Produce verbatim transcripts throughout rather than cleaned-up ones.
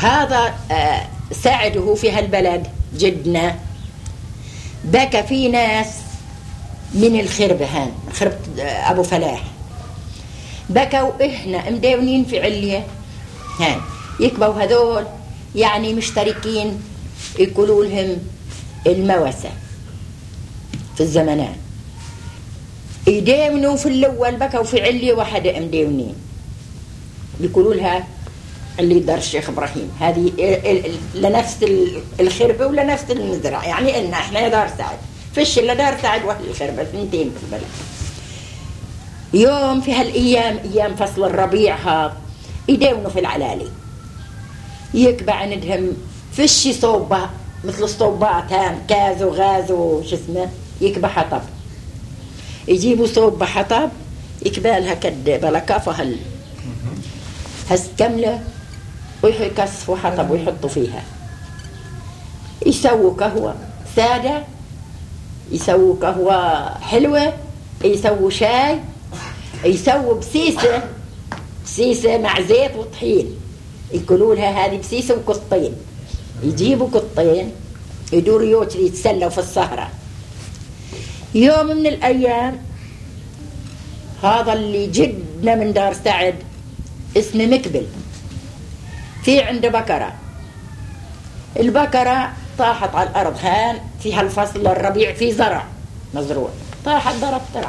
هذا ساعده في هالبلد جدنا. بكى في ناس من الخربة هان خربة أبو فلاح بكوا إحنا مداونين في علية هان يكبوا هذول يعني مشتركين يقولوا لهم الموسى في الزمنان يداونوا في الأول بكوا في علية واحدة مداونين يقولوا لها اللي دار الشيخ إبراهيم هذه لنفس الخربة ولنفس المزرعة يعني إلنا إحنا يا دار سعد فيش إلا دار سعد وأهل الخربة اثنتين في البلد. يوم في هالأيام أيام فصل الربيع هذا يداونوا في العلالي يكبع عندهم فيش صوبة مثل الصوبات هام كاز وغاز وش اسمه يكبع حطب يجيبوا صوبة حطب يكبالها كد بلكافة هال هس كاملة ويكسفوا حطب ويحطوا فيها يسووا قهوة سادة يسووا قهوة حلوة يسووا شاي يسووا بسيسة بسيسة مع زيت وطحين يقولوا لها هذه بسيسة وقطين يجيبوا قطين يدوروا يوتري يتسلوا في السهرة. يوم من الأيام هذا اللي جدنا من دار سعد اسمه مكبل في عنده بكرة البكرة طاحت على الأرض هان في هالفصل الربيع في زرع مزروع طاحت ضرب زرع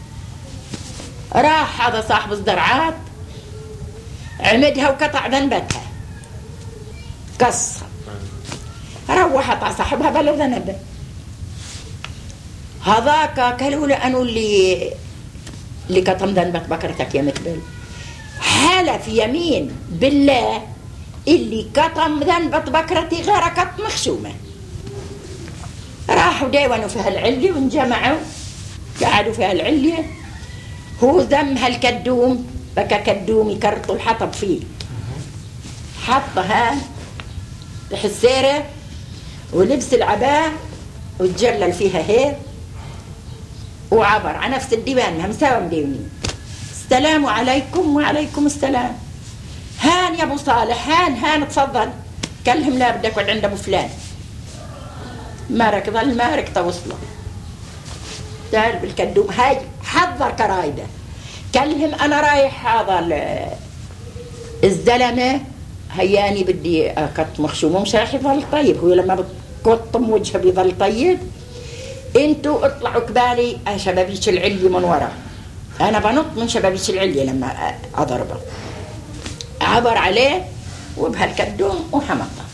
راح هذا صاحب الزرعات عمدها وقطع ذنبتها قصها روحت على صاحبها بلا ذنبه هذاك قالوا له أنو اللي اللي قطم ذنبت بكرتك يا مكبل حلف يمين بالله اللي قطم ذنبت بكرتي غرقت مخشومة. راحوا داونوا في هالعلية وانجمعوا قعدوا في هالعلية هو ذم هالكدوم بكى كدوم يكرطوا الحطب فيه حطها بحسيرة ولبس العباء وتجلل فيها هيك وعبر على نفس الديوان هم سوا مديونين السلام عليكم وعليكم السلام هان يا ابو صالح هان هان تفضل كلهم لا بدك وعد عند ابو فلان مارك ظل مارك توصله تعال بالكدوم هاي حضر كرايده كلهم انا رايح هذا الزلمه هياني بدي اقط مخشومه مش راح يظل طيب هو لما بتقطم وجهه بيظل طيب انتوا اطلعوا كبالي شبابيش العلي من ورا انا بنط من شبابيش العلي لما اضربه عبر عليه وبهالكدوم وحمطه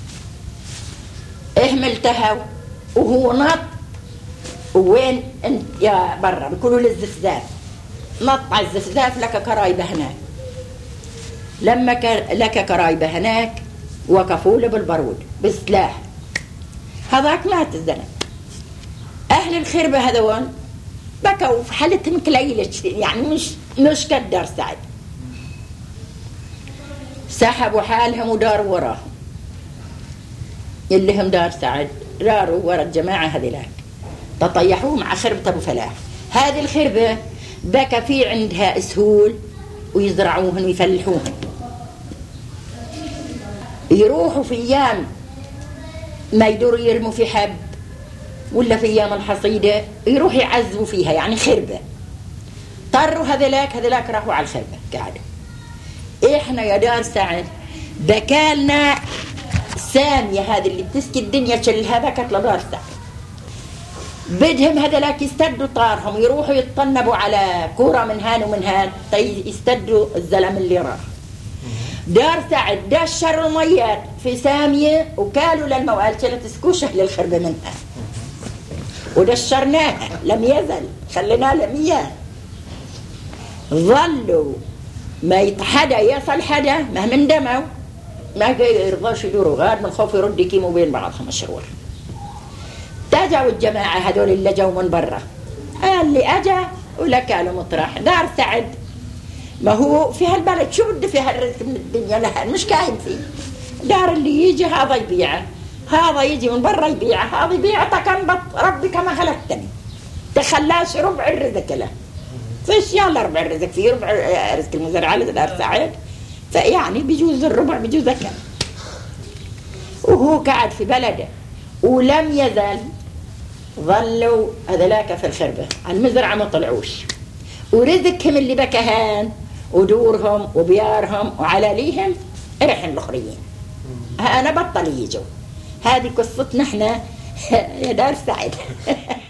اهملتها وهو نط وين انت يا برا بيقولوا للزفزاف نط على الزفزاف لك كرايبه هناك لما لك كرايبه هناك وقفوا له بالبارود بالسلاح هذاك مات الزلمه. اهل الخربه هذول بكوا في حالتهم كليله يعني مش مش كدار سعد سحبوا حالهم وداروا وراهم اللي هم دار سعد داروا ورا الجماعه هذيلاك تطيحوا مع خربة ابو فلاح. هذه الخربه بكى في عندها اسهول ويزرعوهن ويفلحوهن يروحوا في ايام ما يدوروا يرموا في حب ولا في ايام الحصيده يروح يعزوا فيها يعني خربه طروا هذلاك هذلاك راحوا على الخربه قاعدوا. احنا يا دار سعد بكالنا ساميه هذه اللي بتسكي الدنيا تشل هذا كتله دار سعد بدهم هذلاك يستدوا طارهم يروحوا يتطنبوا على كوره من هان ومن هان يستدوا الزلم اللي راح. دار سعد دشروا الميات في ساميه وكالوا للموال لا تسكوش اهل الخربه منها ودشرناها لم يزل خلينا لم اياه ظلوا ما يتحدى يصل حدا ما من دموا ما يرضاش يدوروا غاد من خوف يرد يكيموا بين بعضهم الشرور. تاجوا الجماعه هذول اللي جو من برا اللي اجا ولا كانوا مطرح دار سعد ما هو في هالبلد شو بده في هالرزق من الدنيا لها مش كاين فيه دار اللي يجي هذا يبيعه هذا يجي من برا يبيعه هذا يبيعه تكنبط ربي كما خلقتني تخلاش ربع الرزق له فيش يلا ربع الرزق فيه ربع رزق المزرعه لدار سعد فيعني بيجوز الربع بيجوز كم وهو قاعد في بلده ولم يزل ظلوا هذلاك في الخربة على المزرعة ما طلعوش، ورزقهم اللي بكهان ودورهم وبيارهم وعلاليهم رحن الأخرين. أنا بطل يجوا. هذه قصتنا احنا يا دار سعد.